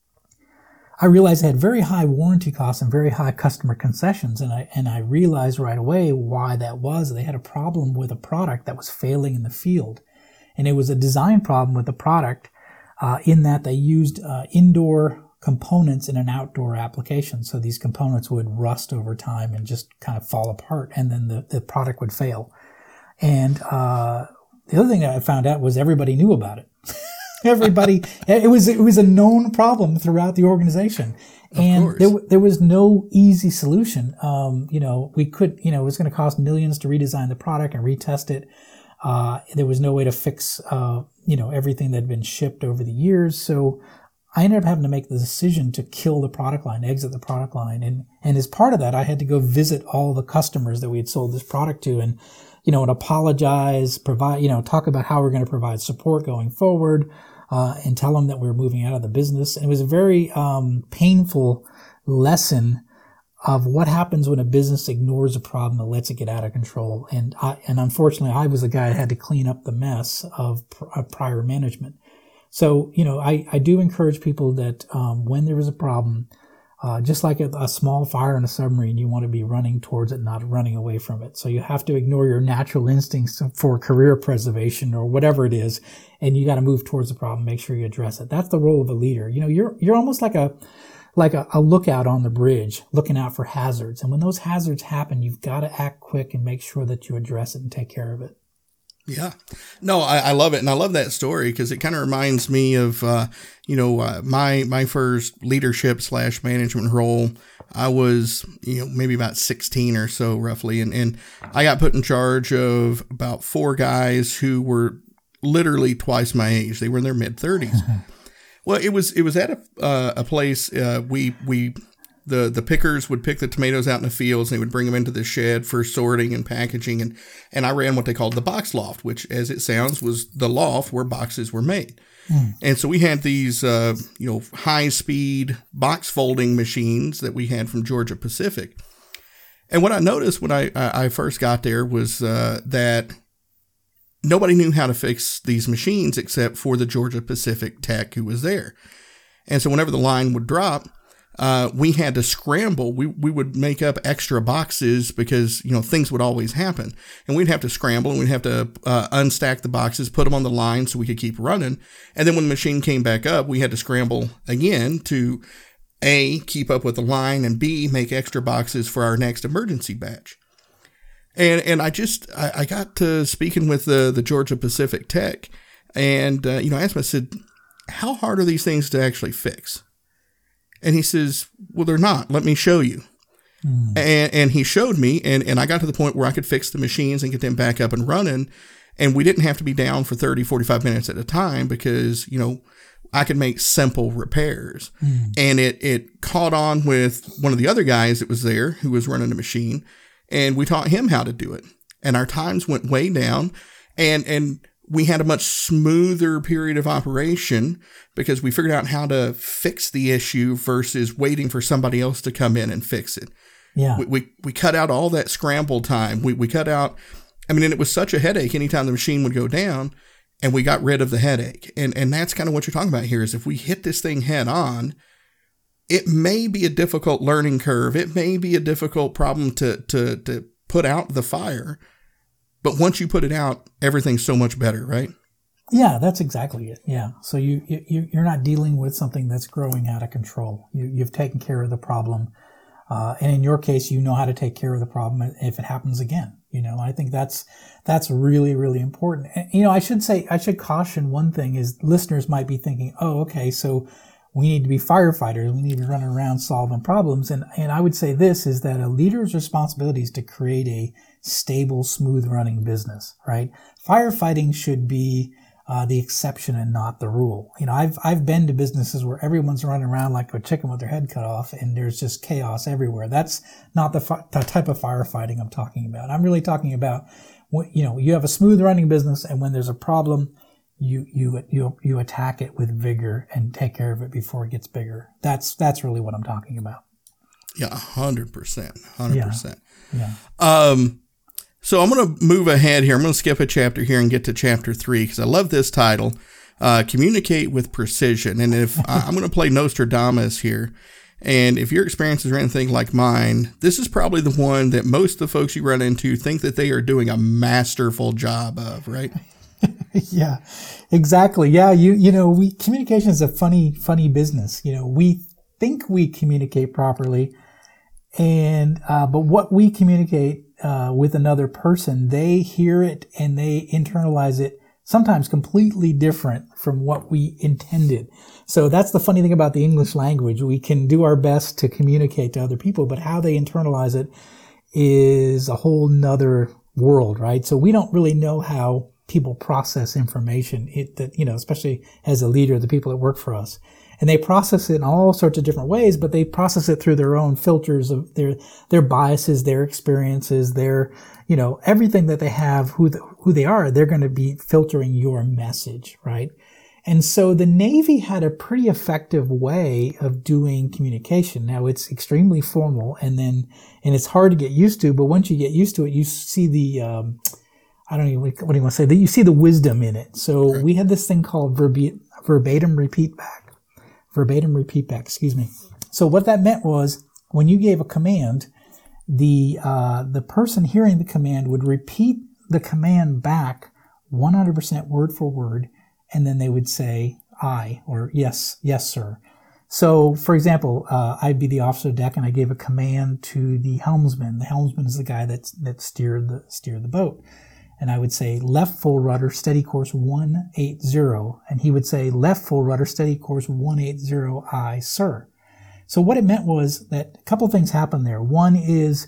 I realized I had very high warranty costs and very high customer concessions. And I, and I realized right away why that was. They had a problem with a product that was failing in the field. And it was a design problem with the product uh, in that they used uh, indoor components in an outdoor application. So these components would rust over time and just kind of fall apart, and then the, the product would fail. And uh, the other thing that I found out was everybody knew about it. Everybody, it was it was a known problem throughout the organization, and there there was no easy solution. Um, you know, we could, you know, it was going to cost millions to redesign the product and retest it. Uh, there was no way to fix, uh, you know, everything that had been shipped over the years. So I ended up having to make the decision to kill the product line, exit the product line. And, and as part of that, I had to go visit all the customers that we had sold this product to and, you know, and apologize, provide, you know, talk about how we're going to provide support going forward, uh, and tell them that we we're moving out of the business. And it was a very, um, painful lesson of what happens when a business ignores a problem and lets it get out of control. And I, and unfortunately, I was the guy that had to clean up the mess of, pr- of prior management. So, you know, I, I do encourage people that um, when there is a problem, uh, just like a, a small fire in a submarine, you want to be running towards it, not running away from it. So you have to ignore your natural instincts for career preservation or whatever it is, and you got to move towards the problem, make sure you address it. That's the role of a leader. You know, you're you're almost like a like a, a lookout on the bridge, looking out for hazards. And when those hazards happen, you've got to act quick and make sure that you address it and take care of it. Yeah, no, I, I love it. And I love that story because it kind of reminds me of, uh, you know, uh, my, my first leadership slash management role. I was, you know, maybe about sixteen or so roughly. And, and I got put in charge of about four guys who were literally twice my age. They were in their mid thirties. Well, it was, it was at a, uh, a place, uh, we, we, The the pickers would pick the tomatoes out in the fields and they would bring them into the shed for sorting and packaging. And, and I ran what they called the box loft, which as it sounds was the loft where boxes were made. Mm. And so we had these, uh, you know, high speed box folding machines that we had from Georgia Pacific. And what I noticed when I, I first got there was uh, that nobody knew how to fix these machines except for the Georgia Pacific tech who was there. And so whenever the line would drop, Uh, we had to scramble. We we would make up extra boxes because, you know, things would always happen. And we'd have to scramble and we'd have to uh, unstack the boxes, put them on the line so we could keep running. And then when the machine came back up, we had to scramble again to A, keep up with the line, and B, make extra boxes for our next emergency batch. And and I just, I, I got to speaking with the, the Georgia Pacific Tech and, uh, you know, I asked him, I said, how hard are these things to actually fix? And he says, well, they're not. Let me show you. Mm. And, and he showed me, and, and I got to the point where I could fix the machines and get them back up and running. And we didn't have to be down for thirty, forty-five minutes at a time because, you know, I could make simple repairs. Mm. And it, it caught on with one of the other guys that was there who was running the machine. And we taught him how to do it. And our times went way down. And, and we had a much smoother period of operation because we figured out how to fix the issue versus waiting for somebody else to come in and fix it. Yeah. We, we, we cut out all that scramble time. We, we cut out, I mean, and it was such a headache anytime the machine would go down, and we got rid of the headache. And, and that's kind of what you're talking about here is if we hit this thing head on, it may be a difficult learning curve. It may be a difficult problem to, to, to put out the fire. But once you put it out, everything's so much better, right? Yeah, that's exactly it. Yeah. So you, you, you're not dealing with something that's growing out of control. You, you've taken care of the problem. Uh, and in your case, you know how to take care of the problem if it happens again. You know, I think that's, that's really, really important. And, you know, I should say, I should caution one thing is listeners might be thinking, oh, okay, so we need to be firefighters. We need to be running around solving problems. And, and I would say this is that a leader's responsibility is to create a stable, smooth running business, right? Firefighting should be uh, the exception and not the rule. You know, I've, I've been to businesses where everyone's running around like a chicken with their head cut off and there's just chaos everywhere. That's not the, fi- the type of firefighting I'm talking about. I'm really talking about, you know, you have a smooth running business and when there's a problem, you, you, you, you attack it with vigor and take care of it before it gets bigger. That's, that's really what I'm talking about. Yeah, a hundred percent, hundred percent. Yeah. Um, So I'm going to move ahead here. I'm going to skip a chapter here and get to chapter three because I love this title, uh, Communicate with Precision. And if uh, I'm going to play Nostradamus here, and if your experiences are anything like mine, this is probably the one that most of the folks you run into think that they are doing a masterful job of, right? Yeah, exactly. Yeah, you you know, we communication is a funny, funny business. You know, we think we communicate properly, and uh, but what we communicate Uh, with another person, they hear it and they internalize it sometimes completely different from what we intended. So that's the funny thing about the English language. We can do our best to communicate to other people, but how they internalize it is a whole nother world, right? So we don't really know how people process information, it, that, you know, especially as a leader, the people that work for us. And they process it in all sorts of different ways, but they process it through their own filters of their, their biases, their experiences, their, you know, everything that they have, who, the, who they are, they're going to be filtering your message, right? And so the Navy had a pretty effective way of doing communication. Now it's extremely formal and then, and it's hard to get used to, but once you get used to it, you see the, um, I don't even, what do you want to say? That you see the wisdom in it. So we had this thing called verbi- verbatim repeat back. Verbatim repeat back, excuse me. So what that meant was when you gave a command, the uh, the person hearing the command would repeat the command back one hundred percent word for word, and then they would say, I, or yes, yes, sir. So, for example, uh, I'd be the officer of deck and I gave a command to the helmsman. The helmsman is the guy that's, that steered the, steered the boat. And I would say, left full rudder, steady course one eighty. And he would say, left full rudder, steady course one eighty, aye, sir. So what it meant was that a couple of things happened there. One is,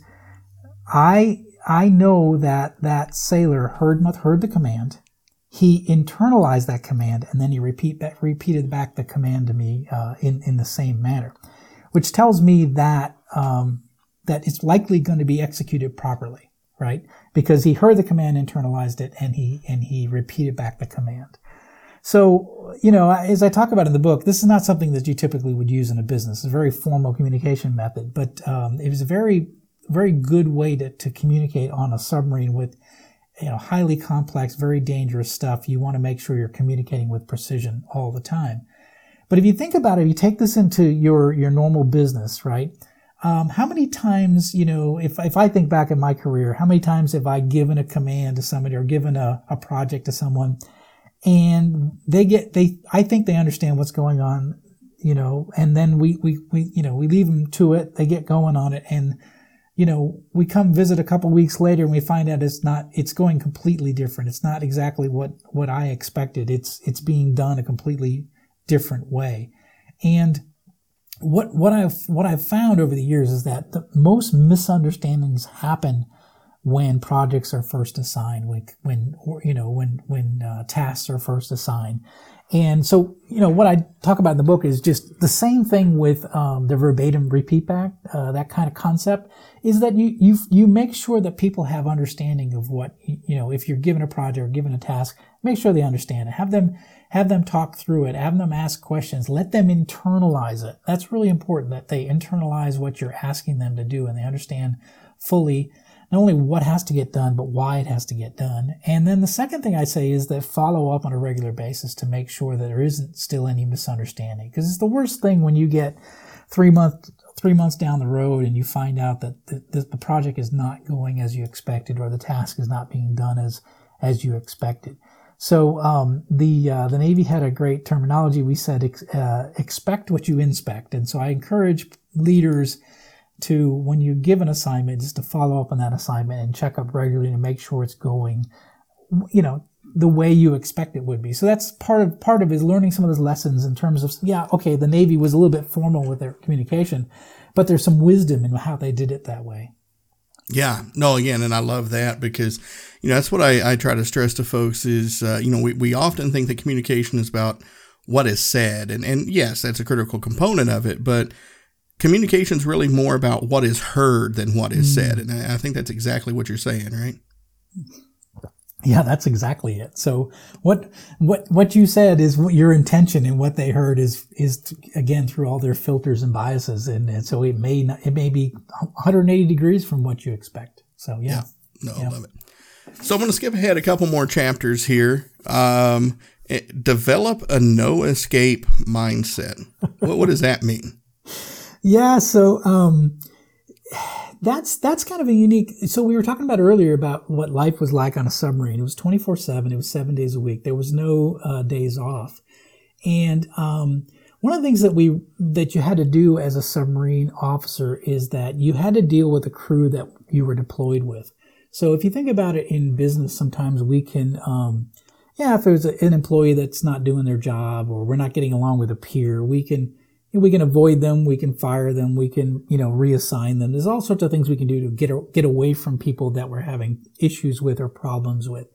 I, I know that that sailor heard, heard the command. He internalized that command, and then he repeat back, repeated back the command to me, uh, in, in the same manner, which tells me that, um, that it's likely going to be executed properly. Right? Because he heard the command, internalized it, and he, and he repeated back the command. So, you know, as I talk about in the book, this is not something that you typically would use in a business. It's a very formal communication method, but, um, it was a very, very good way to, to communicate on a submarine with, you know, highly complex, very dangerous stuff. You want to make sure you're communicating with precision all the time. But if you think about it, if you take this into your, your normal business, right? Um, how many times, you know, if, if I think back in my career, how many times have I given a command to somebody or given a, a project to someone and they get, they, I think they understand what's going on, you know, and then we, we, we, you know, we leave them to it. They get going on it. And, you know, we come visit a couple weeks later and we find out it's not, it's going completely different. It's not exactly what, what I expected. It's, it's being done a completely different way. And What what I've what I've found over the years is that the most misunderstandings happen when projects are first assigned, when, when, you know, when, when, uh, tasks are first assigned. And so, you know, what I talk about in the book is just the same thing with, um, the verbatim repeat back, uh, that kind of concept is that you, you, you make sure that people have understanding of what, you know, if you're given a project or given a task, make sure they understand it. Have them, have them talk through it, have them ask questions, let them internalize it. That's really important that they internalize what you're asking them to do and they understand fully not only what has to get done, but why it has to get done. And then the second thing I say is that follow up on a regular basis to make sure that there isn't still any misunderstanding. Because it's the worst thing when you get three months three months down the road and you find out that the, the project is not going as you expected or the task is not being done as as you expected. So um, the uh, the Navy had a great terminology. We said ex- uh, expect what you inspect. And so I encourage leaders to, when you give an assignment, just to follow up on that assignment and check up regularly to make sure it's going, you know, the way you expect it would be. So that's part of, part of is learning some of those lessons in terms of, yeah, okay, the Navy was a little bit formal with their communication, but there's some wisdom in how they did it that way. Yeah, no, again, and I love that because, you know, that's what I, I try to stress to folks is, uh, you know, we, we often think that communication is about what is said. And, and yes, that's a critical component of it, but communication is really more about what is heard than what is said. And I think that's exactly what you're saying, right? Yeah, that's exactly it. So what, what, what you said is what your intention and what they heard is, is again, through all their filters and biases. And, and so it may not, it may be one hundred eighty degrees from what you expect. So yeah. yeah no, yeah. I love it. So I'm going to skip ahead a couple more chapters here. Um, it, develop a no escape mindset. what, what does that mean? Yeah, so um, that's that's kind of a unique. So we were talking about earlier about what life was like on a submarine. It was twenty-four seven. It was seven days a week. There was no uh, days off. And um, one of the things that we that you had to do as a submarine officer is that you had to deal with the crew that you were deployed with. So if you think about it in business, sometimes we can, um, yeah, if there's an employee that's not doing their job or we're not getting along with a peer, we can. We can avoid them. We can fire them. We can, you know, reassign them. There's all sorts of things we can do to get get away from people that we're having issues with or problems with.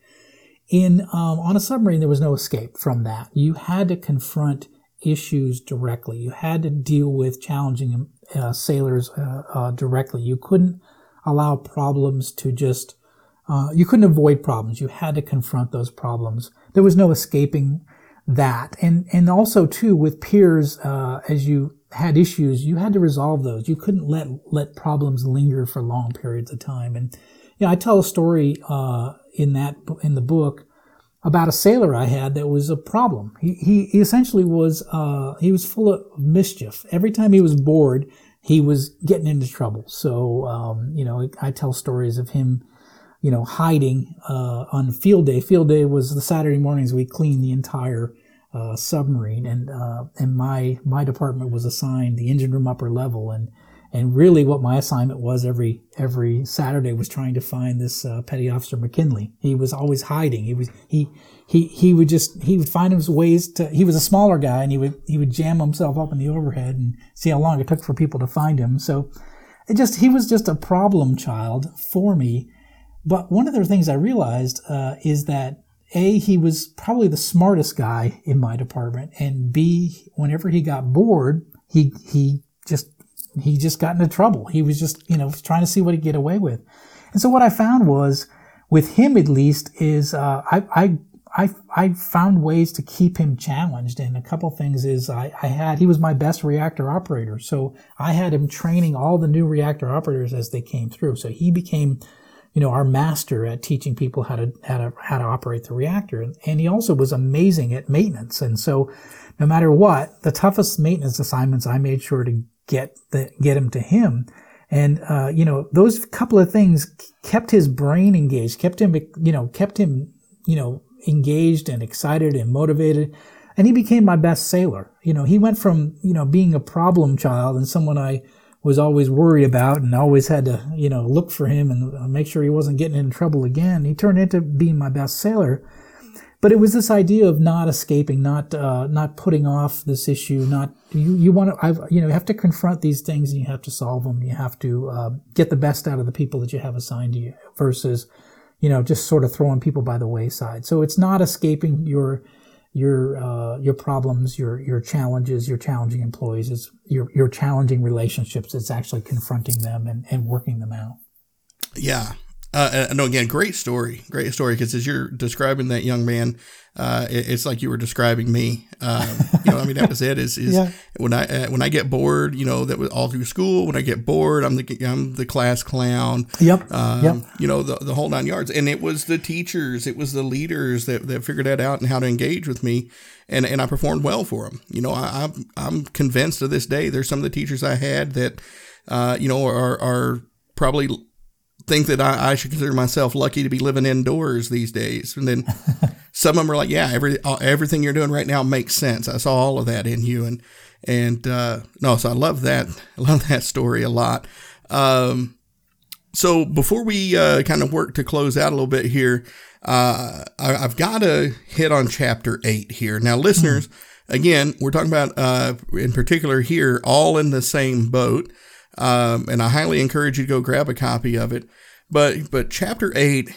In um, on a submarine, there was no escape from that. You had to confront issues directly. You had to deal with challenging uh, sailors uh, uh, directly. You couldn't allow problems to just. Uh, you couldn't avoid problems. You had to confront those problems. There was no escaping that. And, and also too, with peers, uh, as you had issues, you had to resolve those. You couldn't let, let problems linger for long periods of time. And, you know, I tell a story, uh, in that, in the book about a sailor I had that was a problem. He, he, he essentially was, uh, he was full of mischief. Every time he was bored, he was getting into trouble. So, um, you know, I tell stories of him, you know, hiding, uh, on field day. Field day was the Saturday mornings we cleaned the entire, uh, submarine. And, uh, and my, my department was assigned the engine room upper level. And, and really what my assignment was every, every Saturday was trying to find this, uh, Petty Officer McKinley. He was always hiding. He was, he, he, he would just, he would find his ways to, he was a smaller guy and he would, he would jam himself up in the overhead and see how long it took for people to find him. So it just, he was just a problem child for me. But one of the things I realized uh, is that A, he was probably the smartest guy in my department, and B, whenever he got bored, he he just he just got into trouble. He was just you know trying to see what he'd get away with. And so what I found was, with him at least, is uh, I I I I found ways to keep him challenged. And a couple things is I I had he was my best reactor operator, so I had him training all the new reactor operators as they came through. So he became you know, our master at teaching people how to, how to, how to operate the reactor. And he also was amazing at maintenance. And so no matter what, the toughest maintenance assignments, I made sure to get the, get him to him. And, uh, you know, those couple of things kept his brain engaged, kept him, you know, kept him, you know, engaged and excited and motivated. And he became my best sailor. You know, he went from, you know, being a problem child and someone I was always worried about and always had to, you know, look for him and make sure he wasn't getting in trouble again. He turned into being my best sailor. but it was this idea of not escaping, not uh, not putting off this issue. Not you you want to I've, you know you have to confront these things and you have to solve them. You have to uh, get the best out of the people that you have assigned to you versus you know just sort of throwing people by the wayside. So it's not escaping your your uh, your problems, your your challenges, your challenging employees. It's your your challenging relationships. It's actually confronting them and, and working them out. Yeah. Uh, no, again, great story, great story. Because as you're describing that young man, uh, it, it's like you were describing me. Um, you know, I mean, that was it. Is is yeah. when I uh, when I get bored, you know, that was all through school. When I get bored, I'm the I'm the class clown. Yep. Um, yep. You know, the the whole nine yards. And it was the teachers, it was the leaders that, that figured that out and how to engage with me. And and I performed well for them. You know, I, I'm I'm convinced to this day there's some of the teachers I had that, uh, you know, are are probably think that I, I should consider myself lucky to be living indoors these days. And then some of them are like, yeah, every, everything you're doing right now makes sense. I saw all of that in you. And, and, uh, no, so I love that. I love that story a lot. Um, so before we, uh, kind of work to close out a little bit here, uh, I, I've got to hit on chapter eight here. Now, listeners, mm-hmm. again, we're talking about, uh, in particular here, all in the same boat. Um, and I highly encourage you to go grab a copy of it. But but chapter eight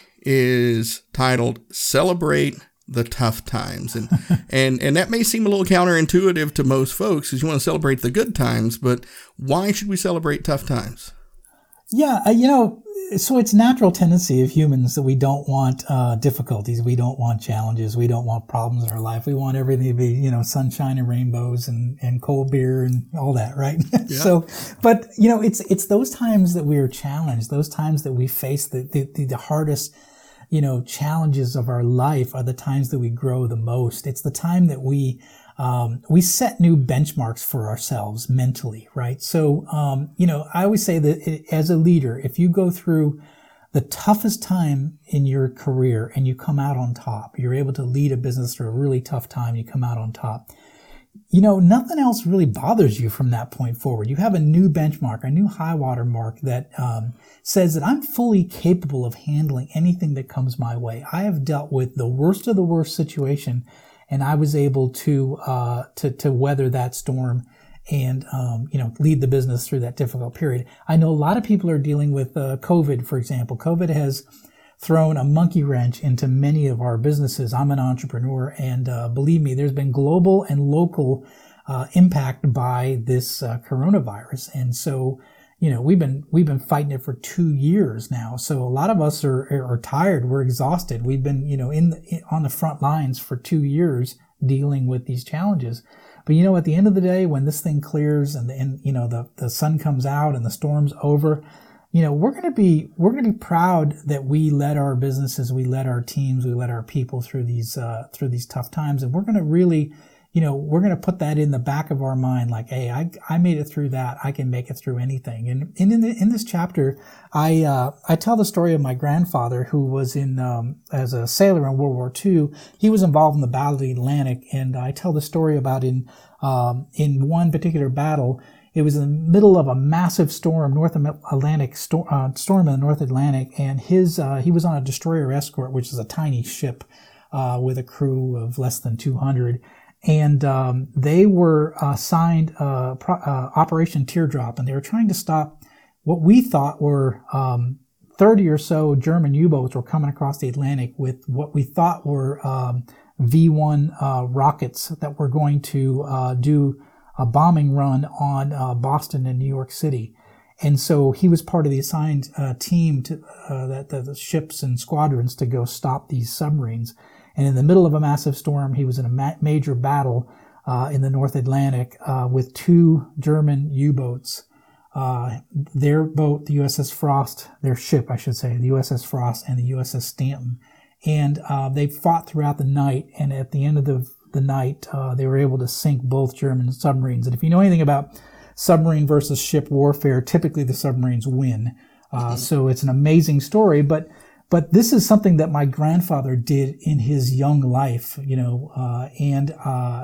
is titled "Celebrate the Tough Times," and and and that may seem a little counterintuitive to most folks, because you want to celebrate the good times. But why should we celebrate tough times? Yeah, uh, you know, so it's natural tendency of humans that we don't want uh, difficulties, we don't want challenges, we don't want problems in our life. We want everything to be, you know, sunshine and rainbows and, and cold beer and all that, right? Yeah. So, but you know, it's it's those times that we are challenged, those times that we face the the, the hardest, you know, challenges of our life are the times that we grow the most. It's the time that we Um, we set new benchmarks for ourselves mentally, right? So, um, you know, I always say that it, as a leader, if you go through the toughest time in your career and you come out on top, you're able to lead a business through a really tough time, you come out on top, you know, nothing else really bothers you from that point forward. You have a new benchmark, a new high water mark that um, says that I'm fully capable of handling anything that comes my way. I have dealt with the worst of the worst situation, and I was able to, uh, to, to weather that storm and, um, you know, lead the business through that difficult period. I know a lot of people are dealing with, uh, COVID, for example. COVID has thrown a monkey wrench into many of our businesses. I'm an entrepreneur, and, uh, believe me, there's been global and local, uh, impact by this, uh, coronavirus. And so, you know, we've been, we've been fighting it for two years now. So a lot of us are, are tired. We're exhausted. We've been, you know, in, the, on the front lines for two years dealing with these challenges. But, you know, at the end of the day, when this thing clears and, the, and you know, the, the sun comes out and the storm's over, you know, we're going to be, we're going to be proud that we led our businesses, we led our teams, we led our people through these, uh, through these tough times. And we're going to really, you know, we're going to put that in the back of our mind, like, hey, I, I made it through that. I can make it through anything. And, and in the, in this chapter, I, uh, I tell the story of my grandfather, who was in, um, as a sailor in World War Two. He was involved in the Battle of the Atlantic. And I tell the story about in, um, in one particular battle, it was in the middle of a massive storm, North Atlantic storm, uh, storm in the North Atlantic. And his, uh, he was on a destroyer escort, which is a tiny ship, uh, with a crew of less than two hundred. And um, they were assigned uh, pro- uh, Operation Teardrop, and they were trying to stop what we thought were um, thirty or so German U-boats were coming across the Atlantic with what we thought were um, V one uh, rockets that were going to uh, do a bombing run on uh, Boston and New York City. And so he was part of the assigned uh, team to uh, that the, the ships and squadrons to go stop these submarines. And in the middle of a massive storm, he was in a ma- major battle uh, in the North Atlantic uh, with two German U-boats. Uh, their boat, the U S S Frost, their ship, I should say, the U S S Frost and the U S S Stanton. And uh, they fought throughout the night. And at the end of the, the night, uh, they were able to sink both German submarines. And if you know anything about submarine versus ship warfare, typically the submarines win. Uh, mm-hmm. So it's an amazing story. But But this is something that my grandfather did in his young life, you know, uh, and uh,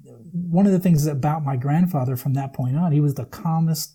one of the things about my grandfather from that point on, he was the calmest,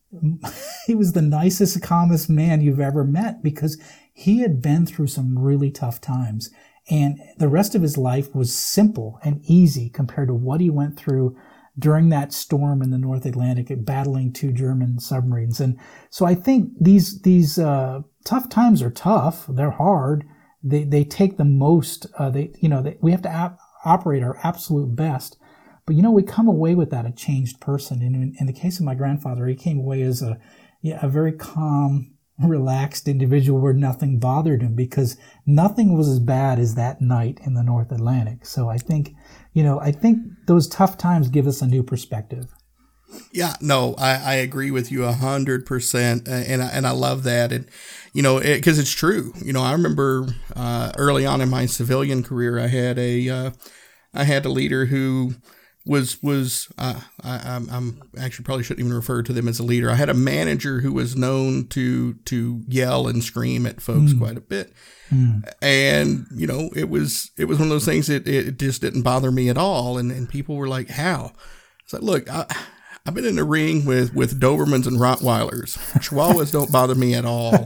he was the nicest, calmest man you've ever met, because he had been through some really tough times. And the rest of his life was simple and easy compared to what he went through during that storm in the North Atlantic, battling two German submarines. And so I think these these uh, tough times are tough. They're hard. They they take the most. Uh, they you know they, we have to ap- operate our absolute best. But you know we come away with that a changed person. And in, in the case of my grandfather, he came away as a yeah, a very calm, relaxed individual where nothing bothered him because nothing was as bad as that night in the North Atlantic. So I think. You know, I think those tough times give us a new perspective. Yeah, no, I, I agree with you a hundred percent. And I, and I love that. And, you know, it, cause it's true. You know, I remember, uh, early on in my civilian career, I had a, uh, I had a leader who was, was, uh, I, I'm, I'm actually probably shouldn't even refer to them as a leader. I had a manager who was known to, to yell and scream at folks mm. quite a bit. Mm. And, you know, it was, it was one of those things that it just didn't bother me at all. And, and people were like, how? It's like, look, I, I've been in the ring with, with Dobermans and Rottweilers. Chihuahuas don't bother me at all.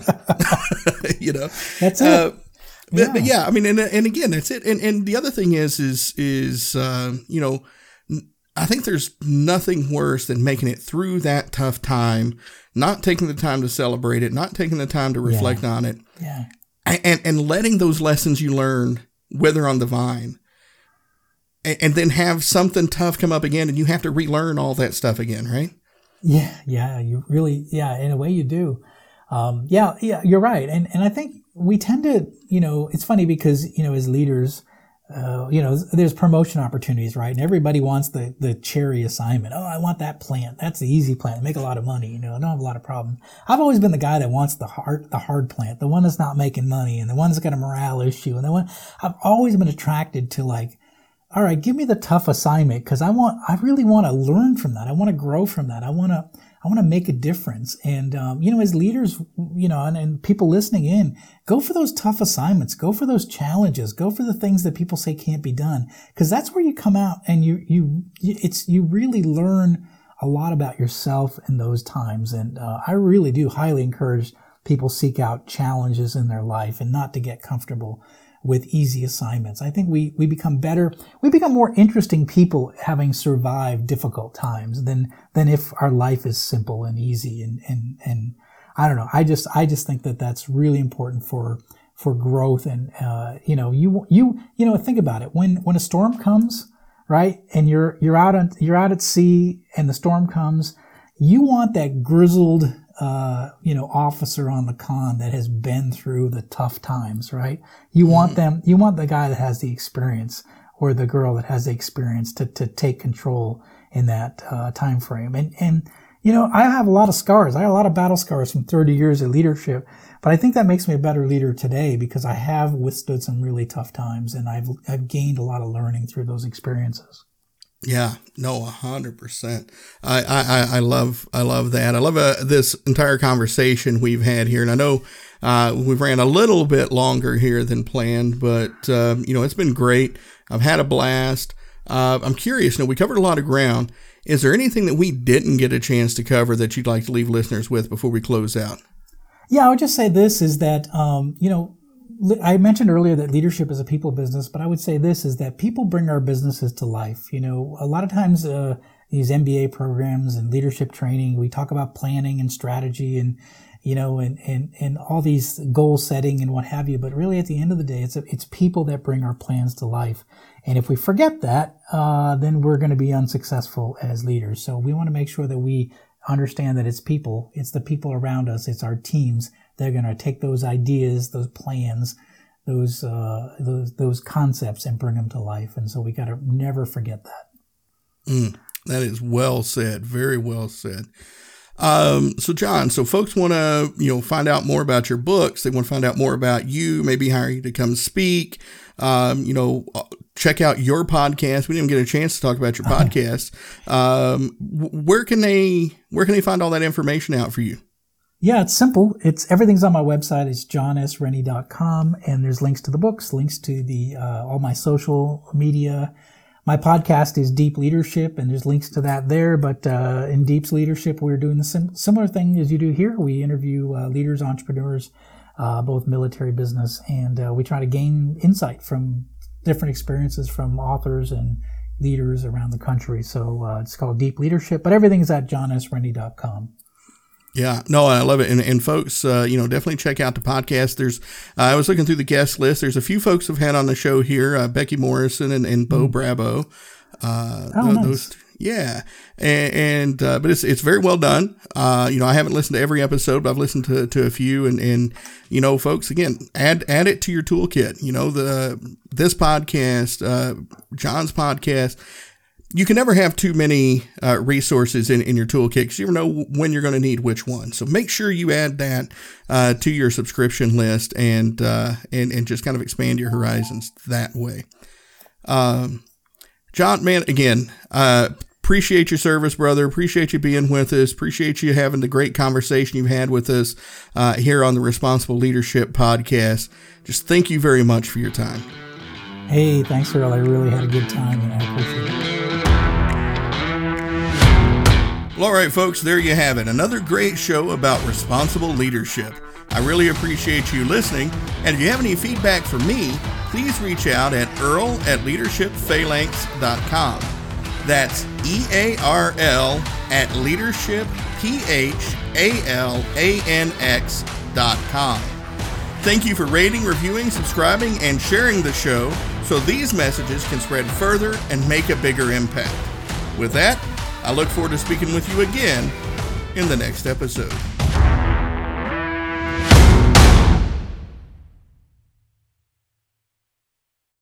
You know, that's it. Uh, yeah. But, but yeah, I mean, and, and again, that's it. And, and the other thing is, is, is, uh, you know, I think there's nothing worse than making it through that tough time, not taking the time to celebrate it, not taking the time to reflect yeah. on it. Yeah. And, and letting those lessons you learned wither on the vine, and, and then have something tough come up again, and you have to relearn all that stuff again, right? Yeah, yeah, you really, yeah, in a way you do. Um, yeah, yeah, you're right, and and I think we tend to, you know, it's funny because you know as leaders, uh, you know, there's promotion opportunities, right? And everybody wants the the cherry assignment. Oh, I want that plant. That's the easy plant. Make a lot of money. You know, I don't have a lot of problems. I've always been the guy that wants the hard the hard plant, the one that's not making money, and the one that's got a morale issue, and the one I've always been attracted to. Like, all right, give me the tough assignment because I want, I really want to learn from that. I want to grow from that. I want to. I want to make a difference. And, um, you know, as leaders, you know, and, and people listening in, go for those tough assignments, go for those challenges, go for the things that people say can't be done. Cause that's where you come out and you, you, it's, you really learn a lot about yourself in those times. And, uh, I really do highly encourage people seek out challenges in their life and not to get comfortable with easy assignments. I think we, we become better, we become more interesting people having survived difficult times than, than if our life is simple and easy. And, and, and I don't know. I just, I just think that that's really important for, for growth. And, uh, you know, you, you, you know, think about it. When, when a storm comes, right, and you're, you're out on, you're out at sea and the storm comes, you want that grizzled, uh, you know, officer on the con that has been through the tough times, right? You mm-hmm. want them, you want the guy that has the experience or the girl that has the experience to, to take control in that, uh, time frame. And, and, you know, I have a lot of scars. I have a lot of battle scars from thirty years of leadership, but I think that makes me a better leader today because I have withstood some really tough times and I've, I've gained a lot of learning through those experiences. Yeah, no, a hundred percent. I, I, I love, I love that. I love uh, this entire conversation we've had here. And I know, uh, we've ran a little bit longer here than planned, but, um, you know, it's been great. I've had a blast. Uh, I'm curious, you know, we covered a lot of ground. Is there anything that we didn't get a chance to cover that you'd like to leave listeners with before we close out? Yeah, I would just say this is that, um, you know, I mentioned earlier that leadership is a people business, but I would say this is that people bring our businesses to life. You know, a lot of times, uh, these M B A programs and leadership training, we talk about planning and strategy and, you know, and, and, and all these goal setting and what have you. But really at the end of the day, it's, a, it's people that bring our plans to life. And if we forget that, uh, then we're going to be unsuccessful as leaders. So we want to make sure that we understand that it's people, it's the people around us, it's our teams. They're going to take those ideas, those plans, those, uh, those, those concepts and bring them to life. And so we got to never forget that. Mm, that is well said. Very well said. Um, so John, so folks want to, you know, find out more about your books. They want to find out more about you, maybe hire you to come speak. Um, you know, check out your podcast. We didn't get a chance to talk about your podcast. Um, where can they, where can they find all that information out for you? Yeah, it's simple. It's everything's on my website. It's john s rennie dot com, and there's links to the books, links to the uh, all my social media. My podcast is Deep Leadership, and there's links to that there. But uh, in Deep's Leadership, we're doing the sim- similar thing as you do here. We interview uh, leaders, entrepreneurs, uh, both military, business, and uh, we try to gain insight from different experiences from authors and leaders around the country. So uh, it's called Deep Leadership, but everything is at john s rennie dot com. Yeah, no, I love it. And, and folks, uh, you know, definitely check out the podcast. There's, uh, I was looking through the guest list. There's a few folks who've had on the show here, uh, Becky Morrison and, and Bo mm. Bravo. Uh, oh, th- nice. those, yeah. And, and uh, but it's, it's very well done. Uh, you know, I haven't listened to every episode, but I've listened to, to a few and, and, you know, folks, again, add, add it to your toolkit. You know, the, this podcast, uh, John's podcast, you can never have too many uh, resources in, in your toolkit because you never know when you're going to need which one. So make sure you add that uh, to your subscription list and, uh, and and just kind of expand your horizons that way. Um, John, man, again, uh, appreciate your service, brother. Appreciate you being with us. Appreciate you having the great conversation you've had with us uh, here on the Responsible Leadership Podcast. Just thank you very much for your time. Hey, thanks, Earl. I really had a good time, and I appreciate it. Well, all right, folks, there you have it. Another great show about responsible leadership. I really appreciate you listening. And if you have any feedback for me, please reach out at earl at leadership phalanx dot com. That's E A R L at leadership phalanx dot com. Thank you for rating, reviewing, subscribing, and sharing the show so these messages can spread further and make a bigger impact. With that, I look forward to speaking with you again in the next episode.